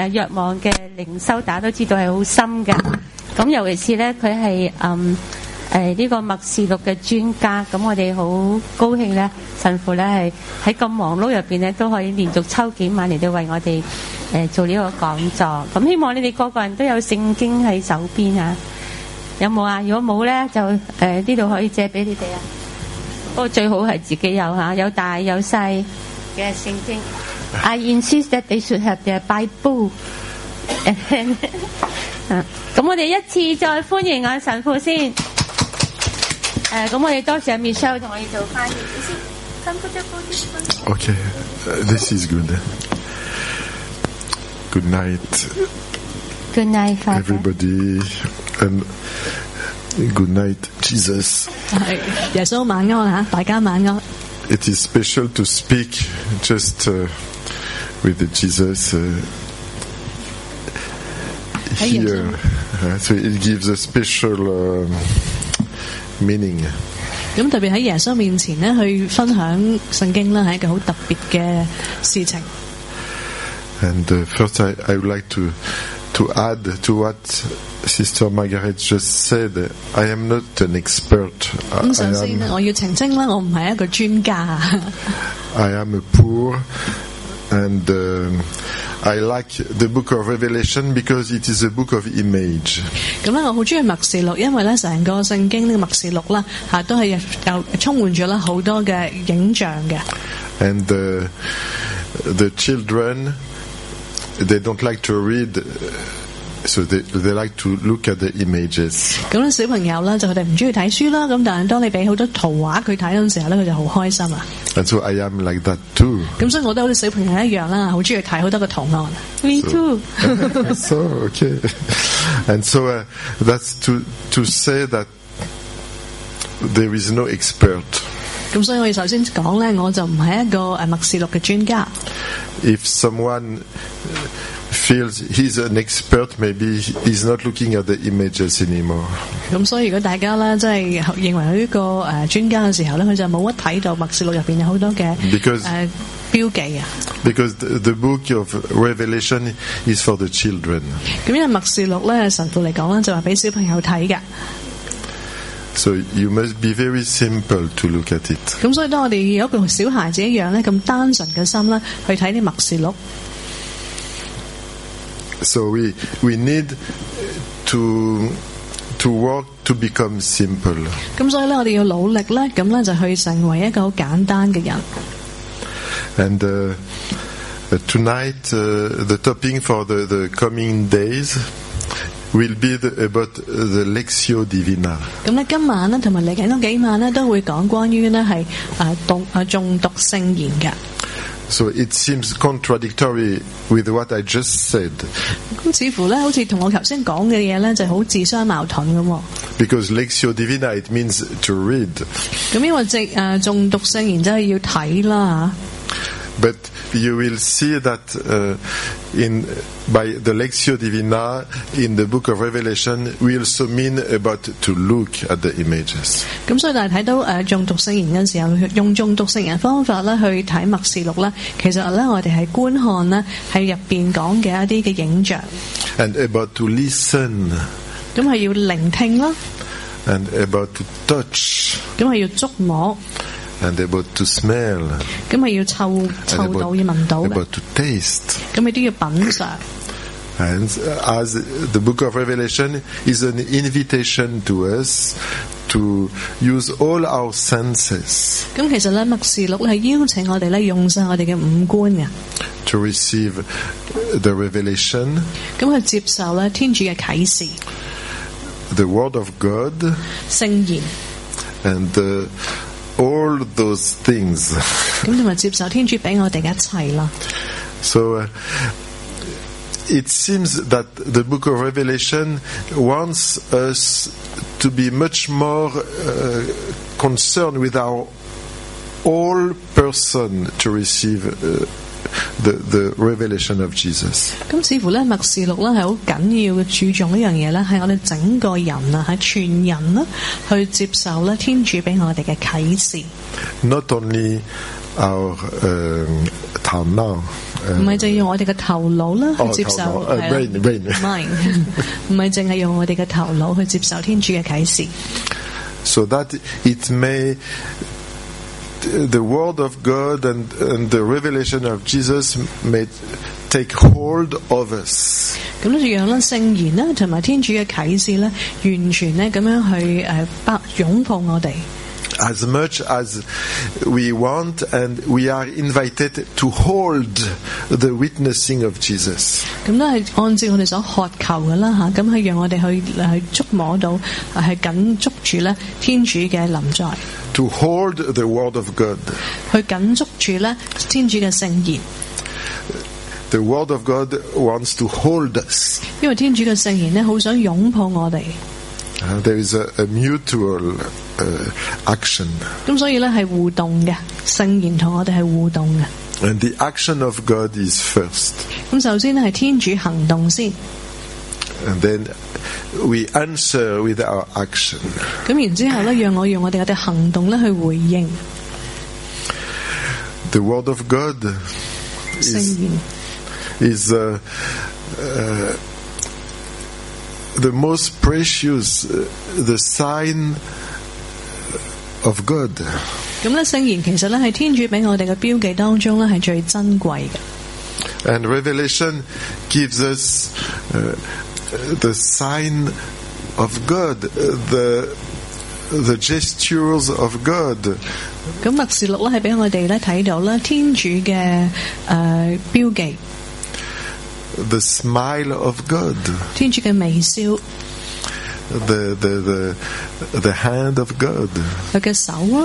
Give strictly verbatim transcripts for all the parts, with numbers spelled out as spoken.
誒若望嘅靈修，大家都知道係好深嘅。咁尤其是咧，佢係嗯誒呢個默示錄嘅專家。咁我哋好高興咧，神父咧係喺咁忙碌入邊咧，都可以連續抽幾晚嚟到為我哋誒、呃、做呢個講座。咁希望你哋個個人都有聖經喺手邊啊！有冇啊？如果冇咧，就誒呢度可以借俾你哋啊。不過最好係自己有嚇，有大有細嘅聖經。I insist that they should have their Bible. 啊，咁我哋一次再歡迎啊神父先。誒，咁我哋多謝 Michelle 同我哋做翻譯先。 Okay, uh, this is good. Good night. Good night, Father. Everybody, and good night, Jesus. 係耶穌晚安嚇，大家晚安。 It is special to speak just uh, with Jesus uh, here, uh, so it gives a special uh, meaning. 咁特別喺耶穌面前咧，去分享聖經啦，係一個好特別嘅事情。 And uh, first, I, I would like to to add to what Sister Margaret just said. I am not an expert. 咁首先咧，我要澄清啦，我唔係一個專家。 I am a poor, and uh, I like the book of Revelation because it is a book of image. 咁咧，我好中意默示錄，因為咧成個聖經呢個默示錄啦，嚇都係又充滿咗啦好多嘅影像嘅。 And uh, the children, they don't like to read, so they they like to look at the images. 咁咧小朋友咧就佢哋唔中意睇書啦，咁但係當你俾好多圖畫佢睇嗰陣時候咧，佢就好開心啊。 And so I am like that too. 咁所以我都好似小朋友一樣啦，好中意睇好多個圖案。 Me too. So okay, and so uh, that's to to say that there is no expert. 咁所以我哋首先講咧，我就唔係一個誒默示錄嘅專家。 If someone feels he's an expert, maybe he's not looking at the images anymore. 咁所以如果大家咧，即係認為佢呢個誒專家嘅時候咧，佢就冇乜睇到默示錄入邊有好多嘅誒標記啊。 Because the, the book of Revelation is for the children. 咁因為默示錄咧，神父嚟講咧，就話俾小朋友睇嘅。 So you must be very simple to look at it. 咁所以當我哋有一個小孩子一樣咧，咁單純嘅心咧，去睇啲默示錄。 So we we need to to work to become simple. 咁所以咧，我哋要努力咧，咁咧就去成為一個好簡單嘅人。 And uh, uh, tonight, uh, the topic for the, the coming days will be the, about the Lectio Divina. 咁咧今晚咧，同埋嚟緊嗰幾晚咧，都會講關於咧係誒讀誒誦讀聖言嘅。 So it seems contradictory with what I just said. 咁似乎咧，好似同我頭先講嘅嘢咧，就好自相矛盾咁。 Because Lectio Divina it means to read. 咁因為即誒誦讀聖言真係要睇啦。 But you will see that uh, in by the Lectio Divina in the book of Revelation, we also mean about to look at the images. 咁所以但係睇到誒誦讀聖言嘅時候，用誦讀聖言方法咧去睇默示錄咧，其實咧我哋係觀看咧喺入邊講嘅一啲嘅影像。 And about to listen. 咁係要聆聽啦。 And about to touch. 咁係要觸摸。 And about to smell. 咁係要嗅嗅到要聞到嘅。 About to taste. 咁你都要品嘗。 And as the book of Revelation is an invitation to us to use all our senses. 咁其實咧默示錄係邀請我哋咧用晒我哋嘅五官嘅。 To receive the revelation. 咁去接受咧天主嘅啟示。 The word of God. 聖言。 And uh, all those things. 咁同埋接受天主俾我哋嘅一切啦。 So uh, it seems that the book of Revelation wants us to be much more uh, concerned with our whole person to receive uh, the the revelation of Jesus. 咁似乎咧默示錄咧係好緊要嘅注重一樣嘢咧，係我哋整個人啊，係全人啦，去接受咧天主俾我哋嘅啟示。 Not only our uh, 頭腦唔係淨係用我哋嘅頭腦啦去哦接受頭腦誒係啦 brain brain mind，唔係淨係用我哋嘅頭腦去接受天主嘅啟示。 so that it may the word of God and, and the revelation of Jesus may take hold of us. 咁就讓咧聖言啦，同埋天主嘅啟示咧，完全咧咁樣去誒包擁抱我哋。 As much as we want and we are invited to hold the witnessing of Jesus. 咁都係按照我哋所渴求嘅啦嚇，咁係讓我哋去去觸摸到，係緊捉住咧天主嘅臨在， To hold the word of God. 去緊捉住咧天主嘅聖言。 The word of God wants to hold us. 因為天主嘅聖言咧，好想擁抱我哋。 Uh, there is a, a mutual uh, action. 咁所以咧係互動嘅，聖言同我哋係互動嘅。 And the action of God is first. 咁首先咧係天主行動先， And then we answer with our action. 咁然之後咧，讓我用我哋嘅行動咧去回應 The word of God 聖 is, 言。 is uh, uh, the most precious, uh, the sign of God. 咁咧聖言其實咧係天主俾我哋嘅標記當中咧係最珍貴嘅。 And Revelation gives us uh, the sign of God, uh, the the gestures of God. 咁默示錄咧係俾我哋咧睇到咧天主嘅誒、呃、標記， The smile of God, 天主嘅微笑， the the the the hand of God, 佢嘅手啊，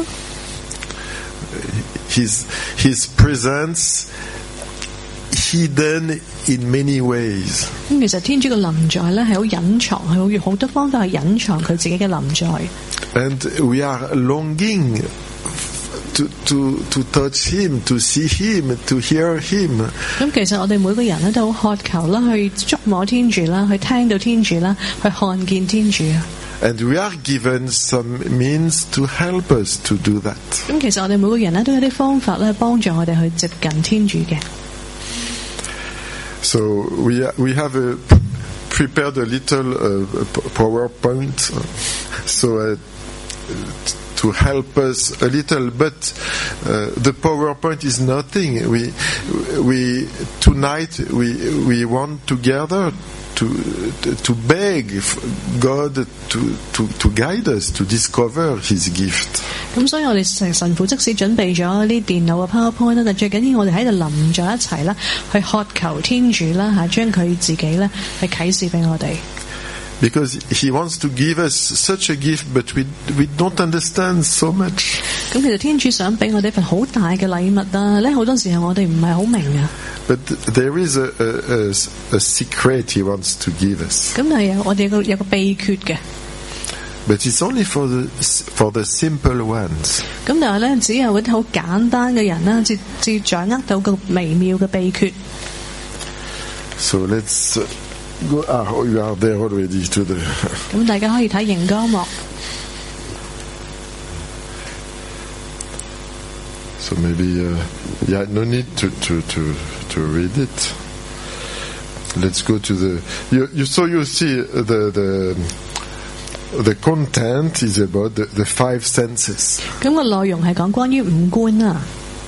His His presence hidden in many ways. 咁其實天主嘅臨在咧係好隱藏，係好用好多方法去隱藏佢自己嘅臨在。 And we are longing to to to touch Him, to see Him, to hear Him. 咁其實我哋每個人咧都好渴求啦，去觸摸天主啦，去聽到天主啦，去看見天主啊。 And we are given some means to help us to do that. 咁其實我哋每個人咧都有啲方法咧幫助我哋去接近天主嘅。 So we we have a, prepared a little uh, PowerPoint, so uh, to help us a little. But uh, the PowerPoint is nothing. We we tonight we we want together to to beg God to to to guide us to discover His gift. 咁所以我哋神神父即使準備咗啲電腦嘅 PowerPoint 啦，但最緊要我哋喺度臨在一齊啦，去渴求天主啦嚇，將佢自己咧去啟示俾我哋。 Because He wants to give us such a gift, but we we don't understand so much. 咁其實天主想俾我哋一份好大嘅禮物啊！咧好多時候我哋唔係好明啊。 But there is a, a, a, a secret He wants to give us. 咁但係有我哋有個有個秘訣嘅。 But it's only for the for the simple ones. 咁但係咧，只有嗰啲好簡單嘅人啦，至至掌握到個微妙嘅秘訣。 So let's go. Ah, oh, you are there already to the. 咁大家可以睇熒光幕。 So maybe uh, yeah, no need to, to, to, to read it. Let's go to the. You, you so you see the the the content is about the, the five senses. 咁個內容係講關於五官啊。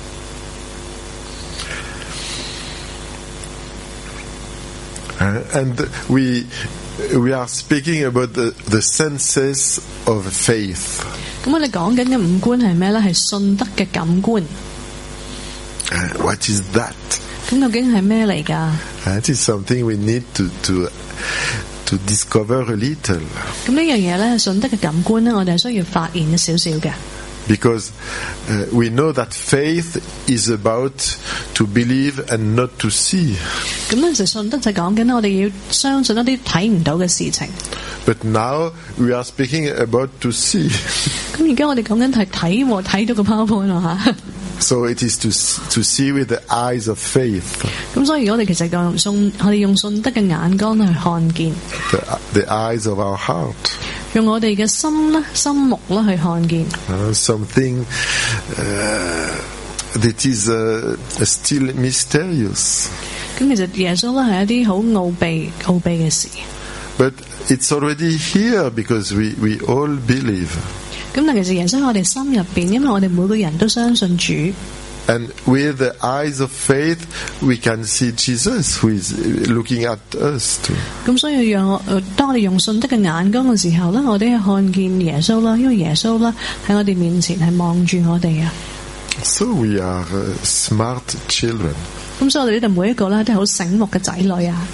Uh, and we we are speaking about the, the senses of faith. 咁我哋講緊嘅五官係咩咧？係信德嘅感官。 Uh, what is that? 咁究竟係咩嚟㗎？ That is something we need to to to discover a little. 咁呢樣嘢咧，信德嘅感官咧，我哋係需要發現一少少嘅。 Because uh, we know that faith is about to believe and not to see. 咁咧，其實信德就講緊我哋要相信一啲睇唔到嘅事情。 But now we are speaking about to see. 咁而家我哋講緊係睇喎，睇到個 PowerPoint 啊嚇。 So it is to to see with the eyes of faith. 咁所以我哋其實用信，我哋用信德嘅眼光去看見。 The, the eyes of our heart. 用我哋嘅心咧、心目咧去看見。 Uh, something uh, that is uh, still mysterious. 咁其實耶穌咧係一啲好奧秘、奧秘嘅事。 But it's already here because we, we all believe. 咁但其實耶穌喺我哋心入邊，因為我哋每個人都相信主。 And with the eyes of faith, we can see Jesus who is looking at us too. 咁所以讓我，當我哋用信德嘅眼光嘅時候咧，我哋係看見耶穌啦，因為耶穌啦喺我哋面前係望住我哋啊。 So we are uh, smart children. 咁所以我哋呢度每一個咧都係好醒目嘅仔女啊。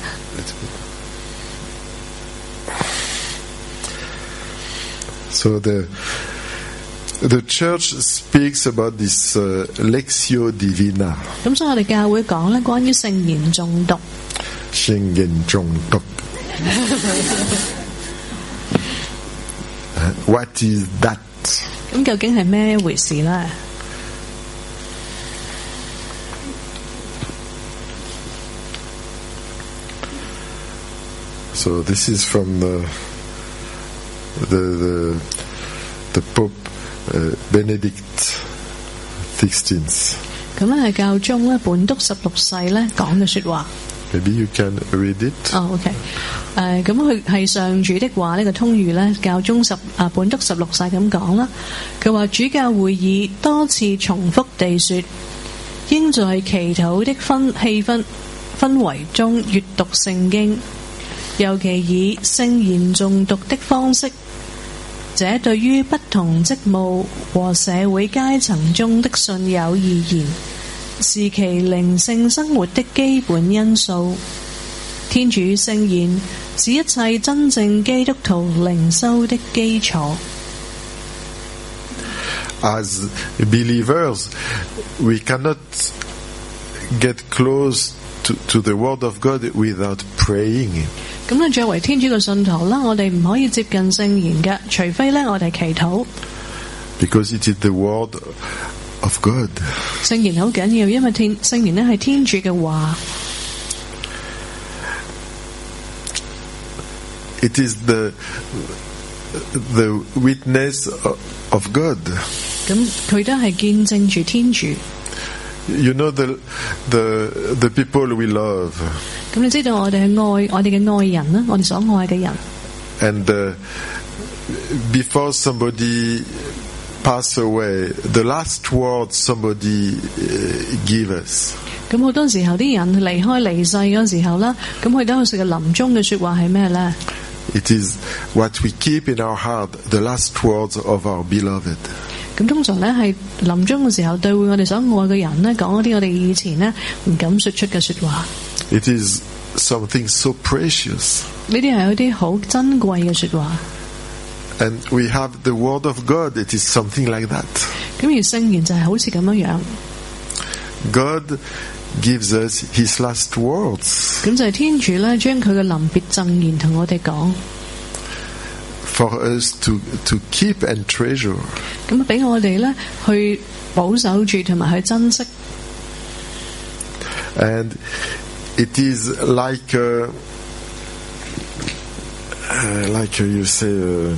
So the the church speaks about this uh, Lectio Divina. 咁所以我哋教會講咧關於聖言誦讀。 聖言誦讀。What is that? 咁究竟係咩回事咧？ So this is from the the the, the Pope uh, Benedict sixteenth. 咁咧係教宗咧本篤十六世咧講嘅說話。 Maybe you can read it. 哦、oh, ，OK， 誒，咁佢係上主的話呢個通諭咧，教宗十啊本篤十六世咁講啦。佢話主教會議多次重複地說，應在祈禱的氛氣氛氛圍中閱讀聖經，尤其以聖言誦讀的方式。這對於不同職務和社會階層中的信友而言，是其靈性生活的基本因素。天主聖言是一切真正基督徒靈修的基礎。 As believers, we cannot get close to, to the Word of God without praying. 咁咧，作為天主嘅信徒啦，我哋唔可以接近聖言嘅，除非咧我哋祈禱。 Because it is the Word of God. 聖言好緊要，因為天聖言咧係天主嘅話。 It is the the witness of God. 咁佢都係見證住天主。 You know the the the people we love. 咁你知道我哋係愛我哋嘅愛人啦，我哋所愛嘅人。 And uh, before somebody pass away, the last word somebody uh, give us. 咁好多時候啲人離開離世嗰時候啦，咁佢都有時嘅臨終嘅說話係咩咧？ It is what we keep in our heart, the last words of our beloved. 咁通常咧係臨終嘅時候，對會我哋所愛嘅人咧講一啲我哋以前咧唔敢說出嘅說話。 It is something so precious. 呢啲係一啲好珍貴嘅說話。 And we have the word of God. It is something like that. 咁而聖言就係好似咁樣樣。 God gives us His last words. 咁就係天主咧將佢嘅臨別贈言同我哋講。 For us to to keep and treasure. 咁俾我哋咧去保守住同埋去珍惜。 And it is like uh, uh, like you say uh,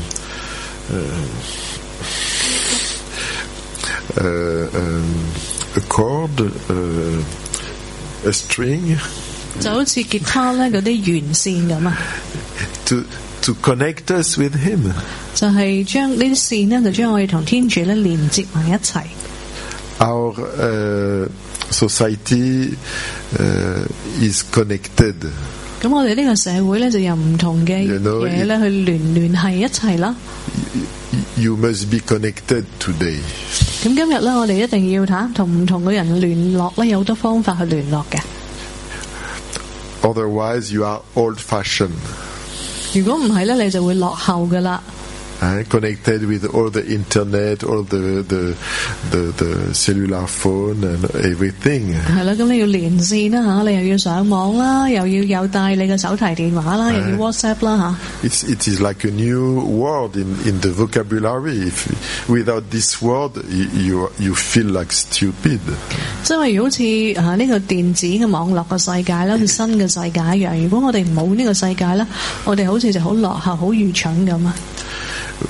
uh, uh, um, a chord, uh, a string. 就好似吉他咧嗰啲弦線咁啊。 To to connect us with Him. 就係將呢啲線咧，就將我哋同天主咧連接埋一齊。 Our uh, society uh, is connected. 咁我哋呢個社會咧就有唔同嘅嘢咧去聯聯繫一齊啦。 You must be connected today. 咁今日咧，我哋一定要睇同唔同嘅人聯絡咧，有好多方法去聯絡嘅。 Otherwise, you are old-fashioned. 如果唔係咧，你就會落後噶啦。 Uh, connected with all the internet, all the the the, the cellular phone and everything. 係啦，咁你要連線啦吓，你又要上網啦，又要有帶你嘅手提電話啦， uh, 又要 WhatsApp 啦吓。 It's it is like a new word in in the vocabulary. If without this word, you you, you feel like stupid. 即係好似啊呢個電子嘅網絡嘅世界啦，好似新嘅世界一樣。如果我哋冇呢個世界咧，我哋好似就好落後、好愚蠢咁啊。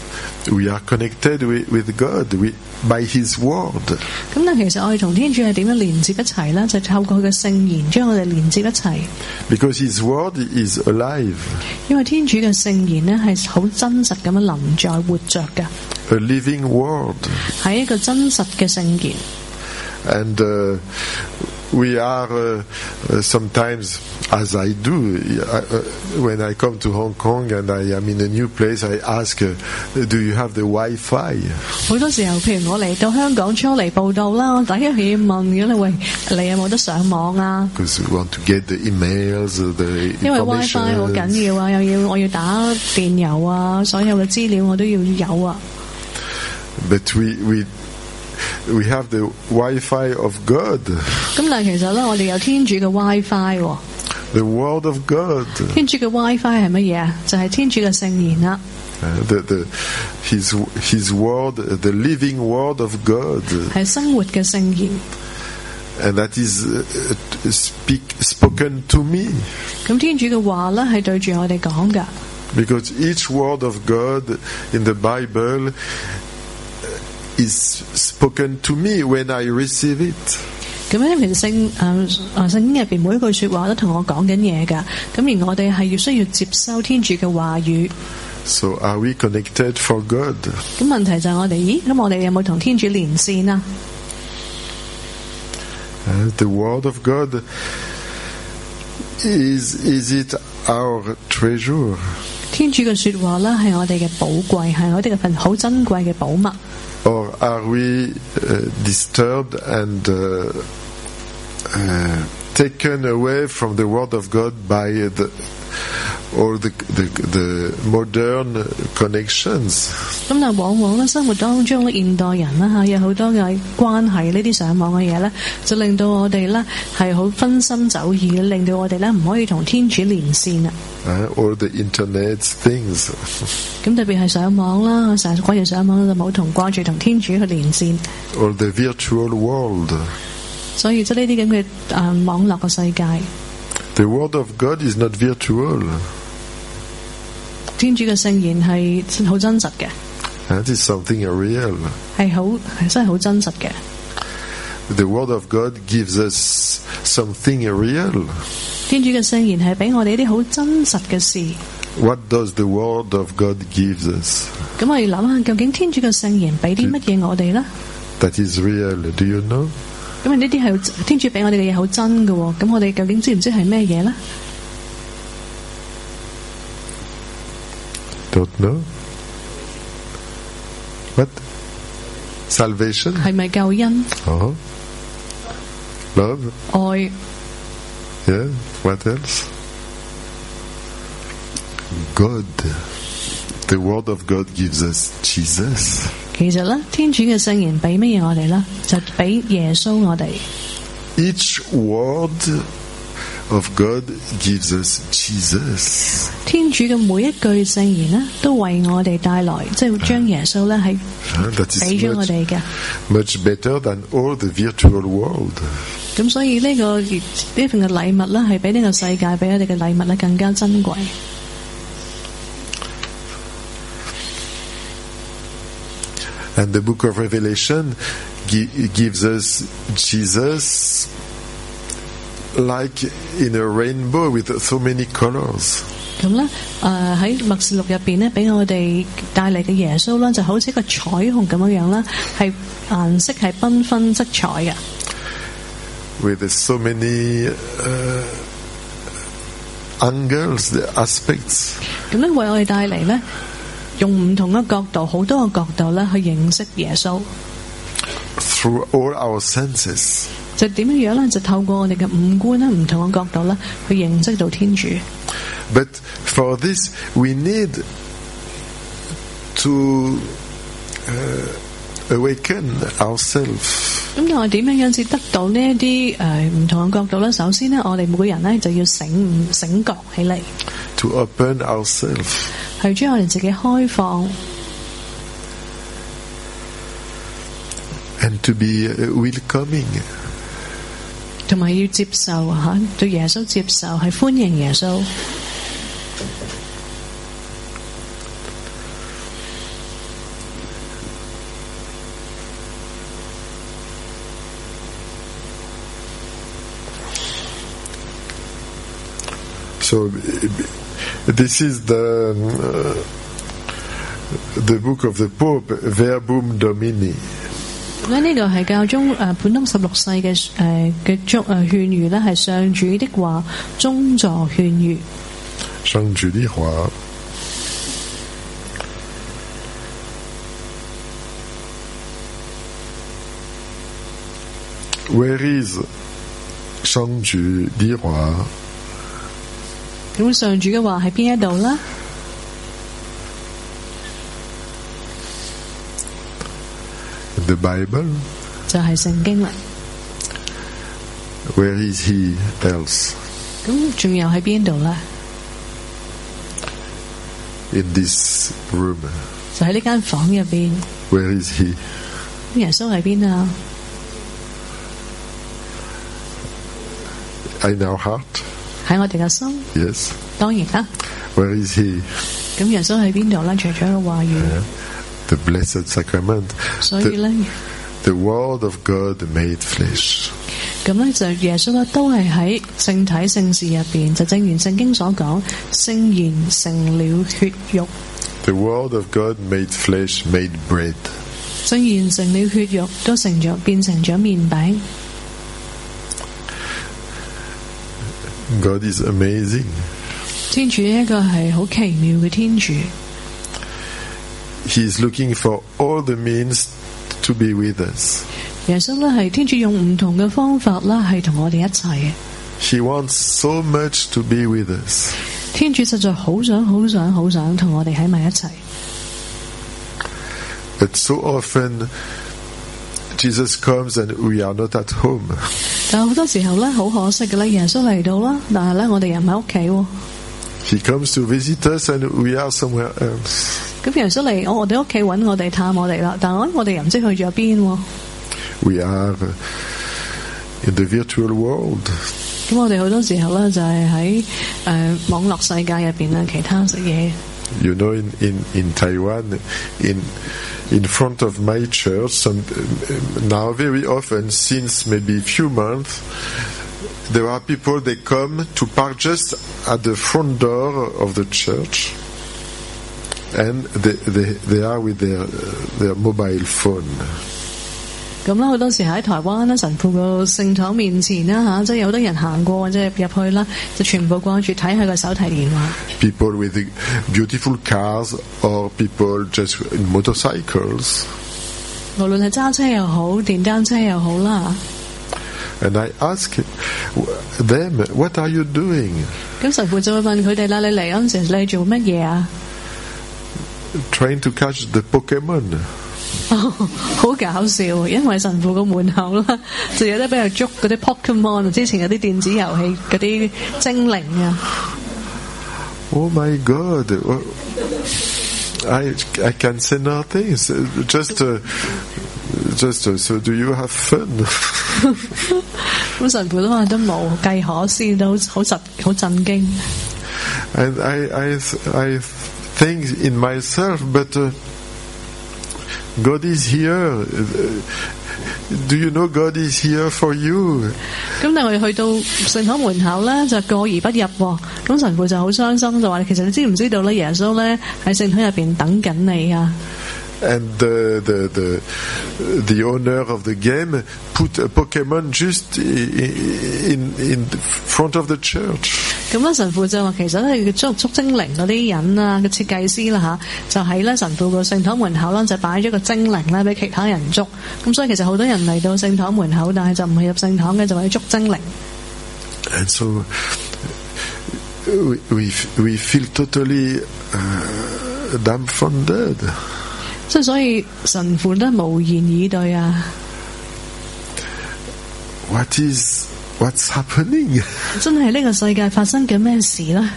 we are connected with, with God we, by His Word. 咁但其實我哋同天主係點樣連接一齊呢？就透過佢嘅聖言將我哋連接一齊。 Because His Word is alive. 因為天主嘅聖言呢係好真實咁樣臨在活着嘅。 A living Word. 係一個真實嘅聖言。 And uh, we are uh, uh, sometimes, as I do, uh, uh, when I come to Hong Kong and I am in a new place, I ask, uh, do you have the Wi-Fi? 好多時候，譬如我嚟到香港初嚟報道啦，我第一係要問嘅咧，喂，你有冇得上網啊？ Because we want to get the emails, uh, the 因為 WiFi 好緊要啊，又要我要打電郵啊，所有嘅資料我都要有啊。 But we we we have the Wi-Fi of God. 咁但係其實咧，我哋有天主嘅 WiFi 喎。 The Word of God. 天主嘅 WiFi 係乜嘢啊？就係天主嘅聖言啦。 Uh, the, the, his, his word, the living word of God. 係生活嘅聖言。 And that is uh, speak, spoken to me. 咁天主嘅話咧係對住我哋講㗎。 Because each word of God in the Bible is spoken to me when I receive it. 咁咧，其實聖誒誒聖經入邊每一句說話都同我講緊嘢㗎。咁而我哋係要需要接收天主嘅話語。 So are we connected for God? 咁問題就係我哋，咦？咁我哋有冇同天主連線啊？ Uh, the Word of God is is it our treasure? 天主嘅說話咧係我哋嘅寶貴，係我哋嘅份好珍貴嘅寶物。 Or are we uh, disturbed and uh, uh, taken away from the Word of God by the or the the, the modern connections? 咁但往往咧生活當中咧現代人啦嚇有好多嘅關係呢啲上網嘅嘢咧，就令到我哋咧係好分心走意，令到我哋咧唔可以同天主連線啊。 Uh, or the internet things. 咁特別係上網啦，成日掛住上網就冇同掛住同天主去連線。 Or the virtual world. 所以即係呢啲咁嘅誒網絡嘅世界。 The word of God is not virtual. 天主嘅聖言係好真實嘅。 That is something real. 係好係真係好真實嘅。 The word of God gives us something real. 天主嘅聖言係俾我哋一啲好真實嘅事。 What does the word of God gives us? 咁我哋諗下，究竟天主嘅聖言俾啲乜嘢我哋呢？ That is real. Do you know? 咁啊，呢啲係天主俾我哋嘅嘢，好真嘅。咁我哋究竟知唔知係咩嘢呢？ Don't know. What? Salvation? 係咪救恩？ Oh. Love? 愛。 Yeah. What else? God. The word of God gives us Jesus. 其實咧，天主嘅聖言俾乜嘢我哋咧？就俾耶穌我哋。 Each word of God gives us Jesus. 天主嘅每一句聖言咧，都為我哋帶來，即係將耶穌咧係俾咗我哋嘅。 Much better than all the virtual world. 咁所以呢、這個呢份嘅禮物咧，係比呢個世界俾我哋嘅禮物咧更加珍貴。 And the book of Revelation gi- gives us Jesus like in a rainbow with so many colors. 咁咧，誒喺默示錄入邊咧，俾我哋帶嚟嘅耶穌啦，就好似一個彩虹咁樣樣啦，係顏色係繽紛色彩嘅。 With so many uh, angles, the aspects. 咁咧，為我哋帶嚟咧。用唔同嘅角度，好多個角度咧，去認識耶穌。 Through all our senses. 就點樣樣咧？就透過我哋嘅五官咧，唔同嘅角度咧，去認識到天主。 But for this, we need to uh, awaken ourselves. 咁但係點樣樣至得到呢一啲誒唔同嘅角度咧？首先咧，我哋每個人咧就要醒悟、醒覺起嚟。 To open ourselves. 係將我哋自己開放 and to be welcoming， 同埋要接受吓，對耶穌接受，係歡迎耶穌。 So this is the uh, the book of the Pope, Verbum Domini. 咁咧呢個係教宗誒本篤十六世嘅誒嘅祝誒勸喻咧，係上主的話，宗座勸喻。 上主的話。Where is 上主的話？ 咁上主嘅話喺邊一度呢？ The Bible 就係聖經啦。 Where is he else? 咁仲有喺邊度呢？ In this room 就喺呢間房入邊。 Where is he? 耶穌喺邊啊？ In our heart? 喺我哋嘅心。 Yes. 當然啦。 Where is he? 咁耶穌喺邊度呢？除咗個話語。 Yeah. The Blessed Sacrament. 所以咧 The, the Word of God made flesh. 咁咧就耶穌咧都係喺聖體聖事入邊，就正如聖經所講，聖言成了血肉。 The Word of God made flesh, made bread. 聖言成了血肉，都成咗變成咗麵餅。 God is amazing. 天主一個係好奇妙嘅天主。 He is looking for all the means to be with us. 耶穌咧係天主用唔同嘅方法啦，係同我哋一齊嘅。 He wants so much to be with us. 天主實在好想、好想、好想同我哋喺埋一齊。 But so often, Jesus comes and we are not at home. 但係好多時候咧，好可惜嘅咧，耶穌嚟到啦，但係咧我哋又唔喺屋企喎。 He comes to visit us and we are somewhere else. 咁耶穌嚟，我我哋屋企揾我哋探我哋啦，但係我哋又唔知去咗邊。 We are in the virtual world. 咁我哋好多時候咧就係喺誒網絡世界入邊啊，其他食嘢。 You know, in, in, in Taiwan, in in front of my church, some, now very often, since maybe a few months, there are people, they come to park just at the front door of the church, and they, they, they are with their, their mobile phone. 咁啦，好多時喺台灣啦，神父個聖堂面前啦嚇，即係有好多人行過，即係入去啦，就全部掛住睇佢個手提電話。 People with beautiful cars or people just in motorcycles. 無論係揸車又好，電單車又好啦。 And I ask them, what are you doing? 咁神父就會問佢哋啦：你嚟嗰陣時，你做乜嘢啊 ？Trying to catch the Pokemon. 哦，好搞笑，因為神父個門口啦，就有得俾佢捉嗰啲 Pokemon， 之前有啲電子遊戲嗰啲精靈啊。 Oh my God! I I can say nothing. Just uh, just uh, so do you have fun? 咁神父都話都冇計可笑，都好實好震驚。 And I I I think in myself, but. Uh, God is here. Do you know God is here for you? 咁但係我哋去到聖堂門口咧，就過而不入喎。咁神父就好傷心，就話：其實你知唔知道咧？耶穌咧喺聖堂入邊等緊你啊！ And the the the the owner of the game put a Pokemon just in in front of the church. 咁咧神父就話：其實咧捉捉精靈嗰啲人啊，個設計師啦嚇，就喺咧神父個聖堂門口啦，就擺咗個精靈咧俾其他人捉。咁所以其實好多人嚟到聖堂門口，但係就唔係入聖堂嘅，就係捉精靈。 And so we we we feel totally uh, dumbfounded. 即係所以神父都無言以對啊 ！What is what's happening？ 真係呢個世界發生緊咩事呢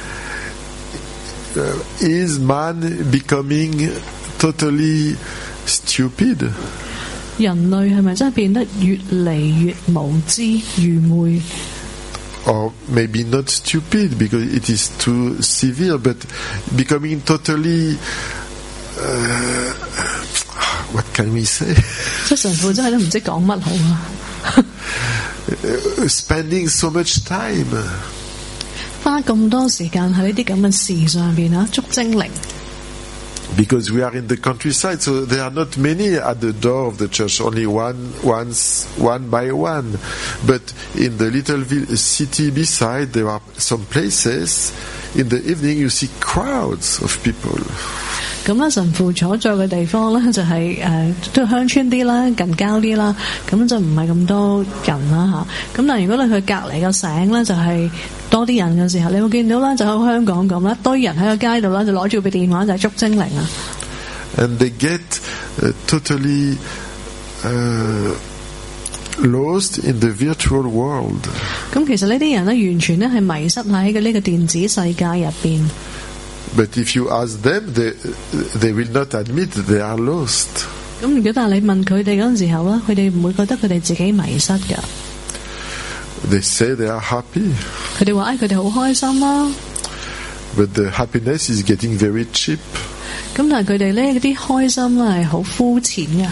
uh, Is man becoming totally stupid？ 人類係咪真係變得越嚟越無知愚昧 ？Or maybe not stupid because it is too severe, but becoming totally Uh, what can we say? 即係神父真係都唔知講乜好啊 Spending so much time. 花咁多時間喺呢啲咁嘅事上邊啊，捉精靈。 Because we are in the countryside, so there are not many at the door of the church, only one, once, one by one. But in the little city beside, there are some places. In the evening, you see crowds of people. 咁咧，神父所在嘅地方咧，就係、是、誒、呃、都係鄉村啲啦，近郊啲啦，咁就唔係咁多人啦嚇。咁但係如果你去隔離個省咧，就係、是、多啲人嘅時候，你會見到啦，就喺香港咁啦，堆人喺個街度啦，就攞住部電話就係捉精靈啊。 And they get uh, totally uh, lost in the virtual world. 咁其實呢啲人咧，完全咧係迷失喺嘅呢個電子世界入邊。 But if you ask them, they, they will not admit they are lost. 咁如果但係你問佢哋嗰陣時候咧，佢哋唔會覺得佢哋自己迷失㗎。 They say they are happy. 佢哋話：誒，佢哋好開心啦。 But the happiness is getting very cheap. 咁但係佢哋咧嗰啲開心咧係好膚淺㗎。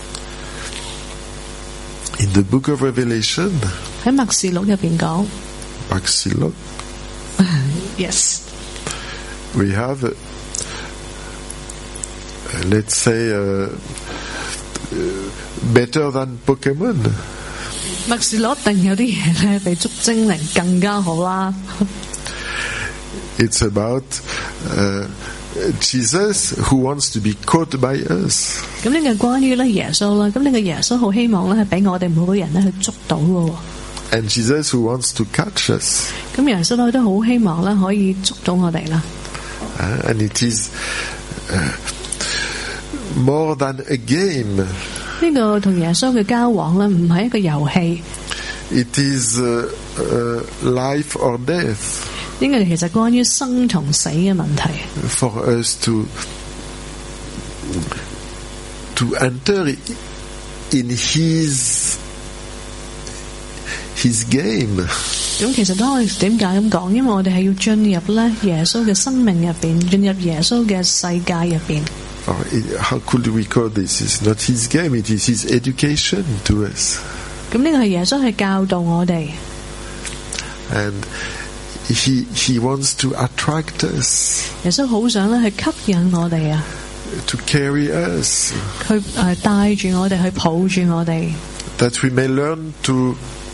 In the book of Revelation, 喺默示錄入邊講。 默示錄 Yes. We have, uh, let's say, uh, better than Pokemon. 默示錄一定有啲嘢咧比捉精靈更加好啦。 It's about uh, Jesus who wants to be caught by us. 咁呢個關於咧耶穌啦，咁呢個耶穌好希望咧係俾我哋每個人咧去捉到嘅。 And Jesus who wants to catch us. 咁耶穌咧都好希望咧可以捉到我哋啦。 Uh, and it is uh, more than a game. 呢個同耶穌嘅交往咧唔係一個遊戲。 It is uh, uh, life or death. 呢個其實關於生同死嘅問題。 For us to to enter in His His game. 咁其實當我哋點解咁講？因為我哋係要進入咧耶穌嘅生命入邊，進入耶穌嘅世界入邊。 Oh, how could we call this? It's not His game, it is His education to us. 咁呢個係耶穌係教導我哋。 And He He wants to attract us. 耶穌好想咧去吸引我哋啊 ，to carry us. 佢誒帶住我哋，去抱住我哋。 That we may learn to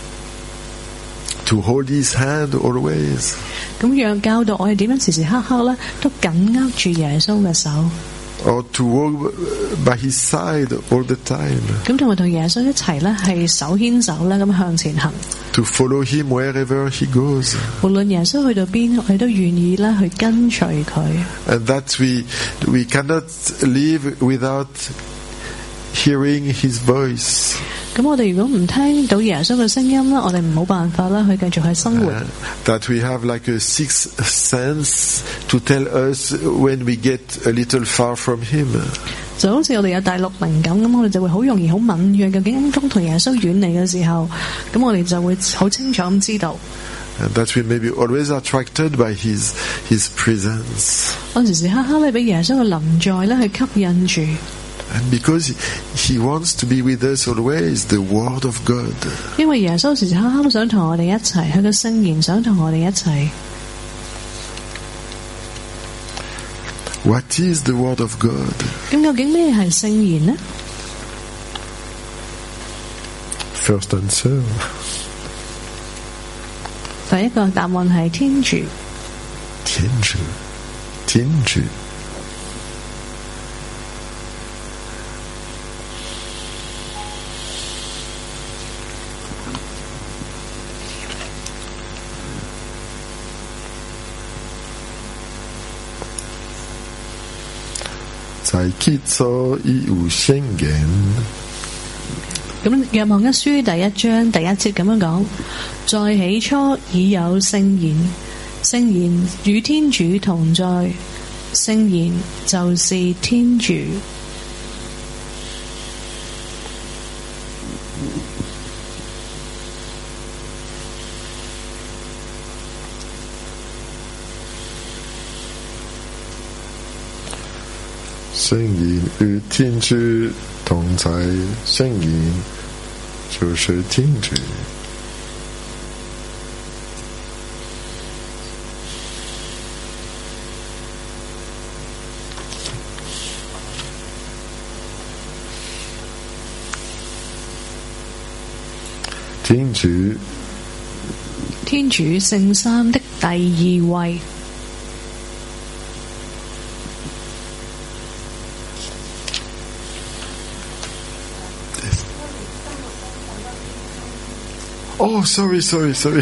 to hold His hand always. 咁讓教導我哋點樣時時刻刻咧都緊握住耶穌嘅手。 Or to walk by His side all the time. 咁同埋同耶穌一齊咧係手牽手咧咁向前行。 To follow Him wherever He goes. 無論耶穌去到邊，我哋都願意咧去跟隨佢。 And that we we cannot live without hearing His voice. 咁我哋如果唔聽到耶穌嘅聲音咧，我哋冇辦法啦去繼續去生活。 Uh, that we have like a sixth sense to tell us when we get a little far from Him. 就好似我哋有第六靈感咁，我哋就會好容易好敏銳，究竟當同耶穌遠離嘅時候，咁我哋就會好清楚咁知道。 And that we may be always attracted by His His presence. 我時時刻刻咧俾耶穌嘅臨在咧去吸引住。 And because He wants to be with us always, the Word of God. 因為耶穌時時刻刻都想同我哋一齊，佢嘅聖言想同我哋一齊。 What is the Word of God? 咁究竟咩係聖言呢？ First answer. 第一個答案係天主。 天主，天主。在基礎已有宣言。 咁《若望一書》第一章第一節咁樣講：在起初已有聖言，聖言與天主同在，聖言就是天主。 聖言與天主同在，聖言就是天主。 天主天主聖三的第二位。 Oh, sorry, sorry, sorry.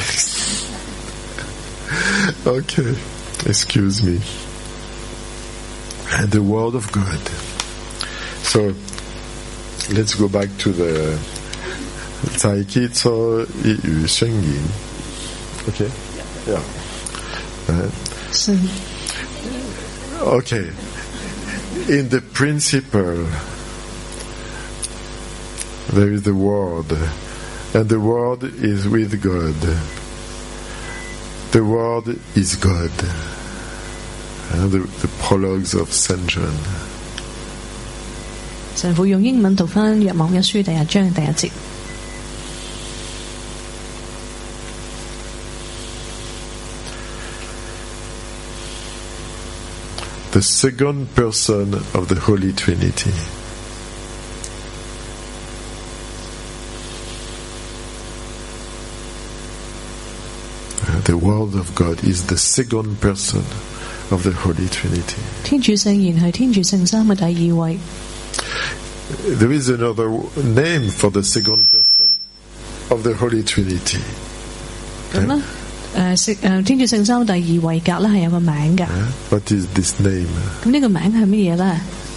Okay, excuse me. And the Word of God. So, let's go back to the 在基礎一語宣言 Okay? Yeah. Uh, So, okay. In the principle, there is the Word, and the Word is with God. The Word is God. Uh, the, the prologues of Saint John. 神父用英文讀返《若望一書》第一章第一節。 The second person of the Holy Trinity. Uh, the Word of God is the second person of the Holy Trinity. 天主聖言係天主聖三嘅第二位。 There is another name for the second person of the Holy Trinity. 咁咧，誒聖誒天主聖三第二位格咧係有個名㗎。 Uh, what is this name? 咁呢個名係乜嘢咧？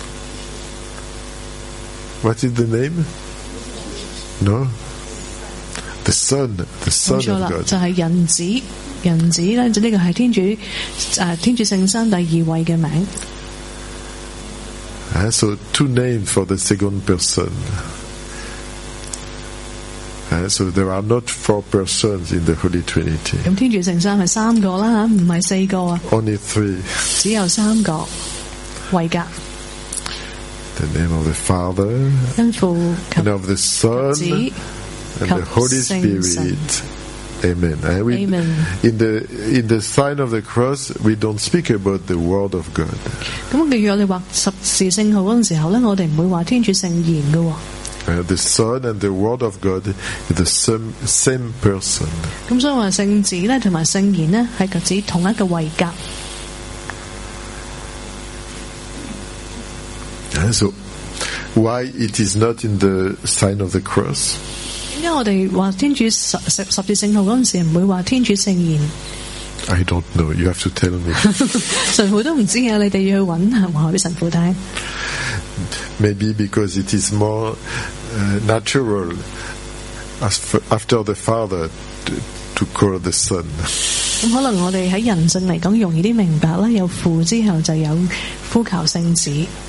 What is the name? No? The Son, the 冇 Son 錯 of 啦， God. 就係人子。人子咧，就呢個係天主誒、呃、天主聖三第二位嘅名。 Uh, so two names for the second person. Uh, so there are not four persons in the Holy Trinity. 咁天主聖三係三個啦嚇，唔係四個啊， Only three. 只有三個位格。 The name of the Father, 因父及 and of the Son, 子 and the Holy 聖神。 Spirit. Amen. And we, Amen. In the in the sign of the cross, we don't speak about the Word of God. 咁嘅若你畫十字聖號嗰陣時候咧，我哋唔會話天主聖言嘅喎。 Uh, the Son and the Word of God is the same same person. 咁所以話聖子咧同埋聖言咧係指同一個位格。 Uh, so, why it is not in the sign of the cross? 點解我哋話天主十十十字聖號嗰陣時唔會話天主聖言？ I don't know. You have to tell me. 神父都唔知嘅，你哋要去揾話俾神父聽。 Maybe because it is more uh, natural as f- after the Father to, to call the Son. 咁可能我哋喺人性嚟講容易啲明白啦，有父之後就有呼求聖子。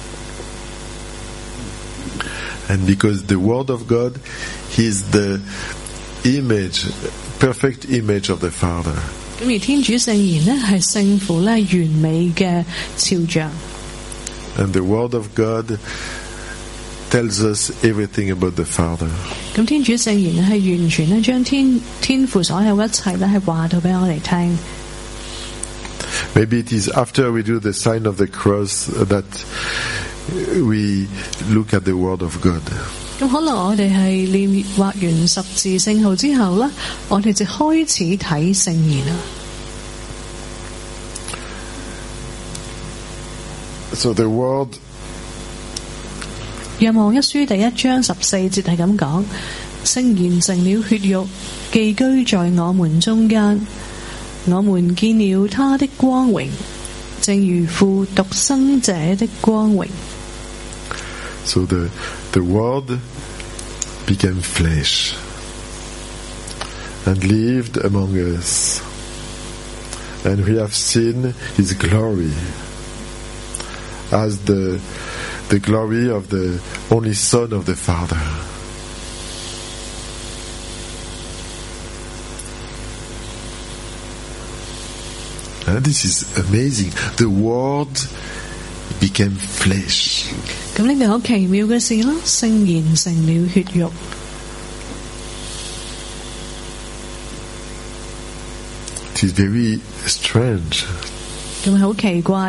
And because the Word of God is the image, perfect image of the Father. 咁而天主聖言呢，係聖父咧完美嘅肖像。 And the Word of God tells us everything about the Father. 咁天主聖言係完全咧將天天父所有一切咧係話到俾我哋聽。 Maybe it is after we do the sign of the cross that we look at the Word of God. 咁可能我哋係念畫完十字聖號之後咧，我哋就開始睇聖言啦。 So the Word, 若望一書第一章十四節係咁講：聖言成了血肉，寄居在我們中間，我們見了他的光榮，正如父獨生者的光榮。 so the the Word became flesh and lived among us, and we have seen His glory as the the glory of the only Son of the Father. And this is amazing. The Word became flesh. 咁呢個好奇妙嘅事啦，聖言成了血肉。 It is very strange. 咁係好奇怪。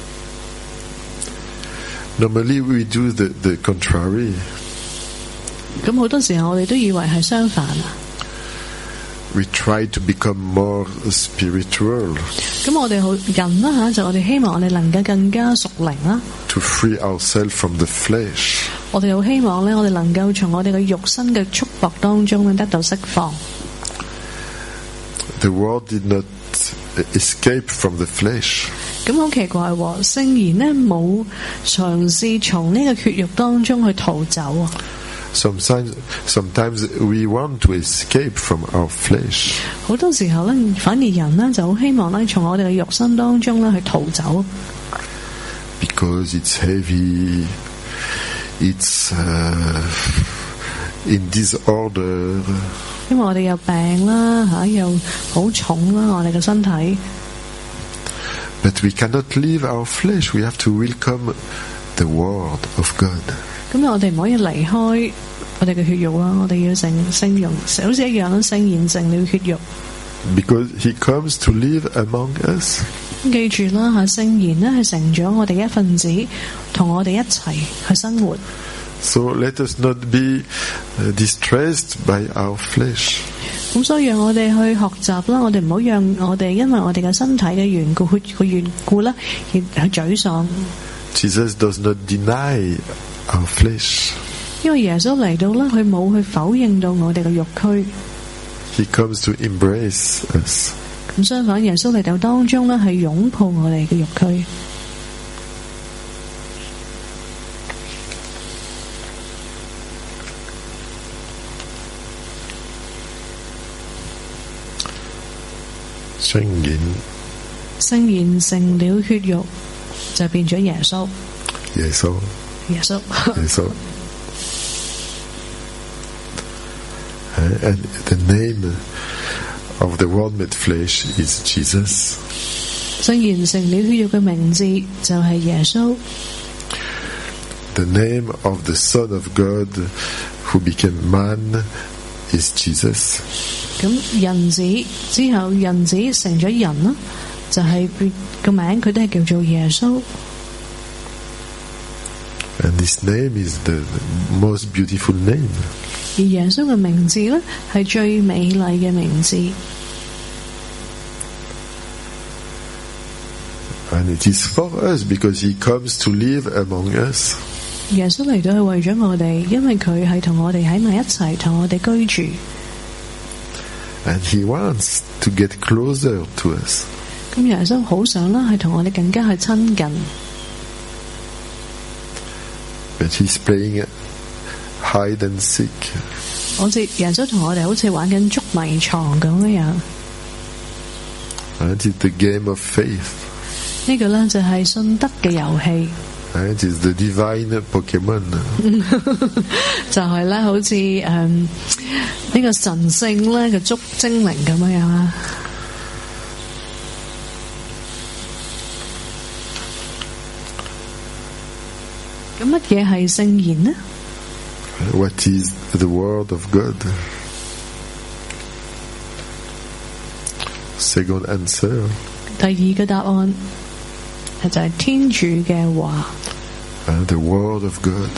Normally we do the, the contrary. 咁好多時候我哋都以為係相反啊。 We try to become more spiritual. 咁我哋好人啦吓，就我哋希望我哋能夠更加屬靈啦。 To free ourselves from the flesh. 我哋好希望咧，我哋能夠從我哋嘅肉身嘅束縛當中咧得到釋放。 The world did not escape from the flesh. 咁好奇怪喎，聖言呢冇嘗試從呢個血肉當中去逃走啊。 Sometimes, sometimes we want to escape from our flesh. 好多時候咧，反而人呢就好希望咧從我哋嘅肉身當中咧去逃走。 Because it's heavy, it's uh, in disorder. 因為我哋有病啦，吓又好重啦，我哋嘅身體。 But we cannot leave our flesh. We have to welcome the word of God. 咁我哋唔可以離開我哋嘅血肉啦，我哋要成聖容，好似一樣聖言成了血肉。 Because he comes to live among us. 記住啦，吓聖言呢係成咗我哋一份子，同我哋一齊去生活。 So let us not be uh, distressed by our flesh. 咁所以讓我哋去學習啦，我哋唔好讓我哋因為我哋嘅身體嘅緣故，嘅緣故啦，而去沮喪。 Jesus does not deny our flesh. 因為耶穌嚟到啦，佢冇去否認到我哋嘅肉軀。 He comes to embrace us. 咁相反，耶穌嚟到當中咧，係擁抱我哋嘅肉軀。 聖言， 聖言成了血肉，就變咗耶穌。 耶穌， 耶穌， 耶穌。And the name of the Word made flesh is Jesus. 聖言成了血肉嘅名字就係耶穌。 The name of the Son of God who became man is Jesus. 咁人子之後，人子成咗人啦，就係個名佢都係叫做耶穌。 And this name is the most beautiful name. 而耶穌嘅名字咧係最美麗嘅名字。 And it is for us because he comes to live among us. 耶穌嚟到係為咗我哋，因為佢係同我哋喺埋一齊，同我哋居住。 And he wants to get closer to us. 咁耶穌好想啦，係同我哋更加去親近。 But he's playing hide and seek. 好似耶穌同我哋好似玩緊捉迷藏咁樣。 And it's the game of faith. 呢個咧就係信德嘅遊戲。 And it is the divine Pokemon. 就係咧，好似誒呢個神聖咧嘅捉精靈咁樣樣啦。咁乜嘢係聖言呢？ What is the word of God? Second answer. 第二個答案係就係天主嘅話。 Uh, the word of God.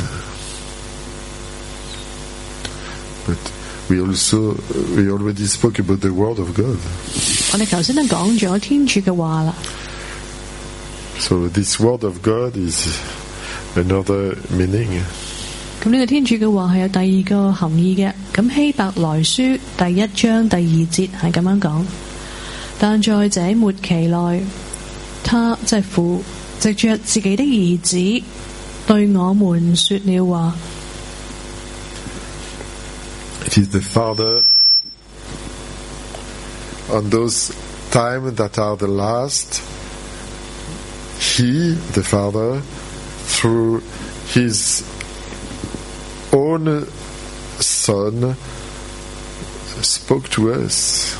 But we also we already spoke about the word of God. 我哋頭先都講咗天主嘅話啦。 So this word of God is another meaning. 咁呢個天主嘅話係有第二個含義嘅。咁希伯來書第一章第二節係咁樣講：但在這末期內，他即係父藉着自己的兒子對我們說了話。 It is the Father on those times that are the last. He, the Father, through his own Son, spoke to us.